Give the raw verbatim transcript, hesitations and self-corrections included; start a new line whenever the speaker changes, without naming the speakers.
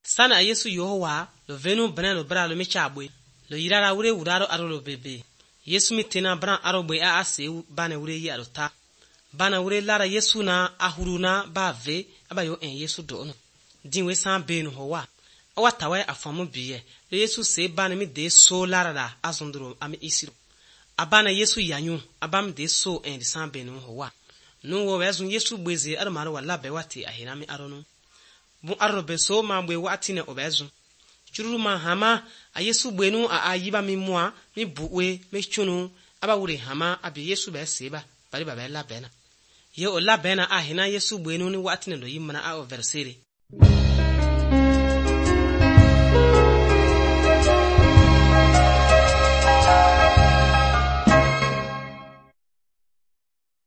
sana Yesu yowa lo venu bana lo bra lo mechabwe lo yirara wure wuraro aro lo bebe Yesu mitena bran aro bwe a ase bana wure yi aro ta bana wure lara Yesu na ahuruna ba ve abayo en Yesu do no dinwe san be no howa awatawa afamu biye Yesu se bana mi de so lara la azondro ami isiro abana Yesu yanyu abam de so en de san be no howa no wo wezu Yesu gbeze aro maro wala be wati ahina mi aro no bu aro be so ma gbe wati ne obezu chururu ma hama a Yesu gbenu a ayiba mi mua mi buwe me chunu aba wure hama abi Yesu be seba bari ba be la bena ye o la bena ahina Yesu gbenu ni wati ne do yimana a oversere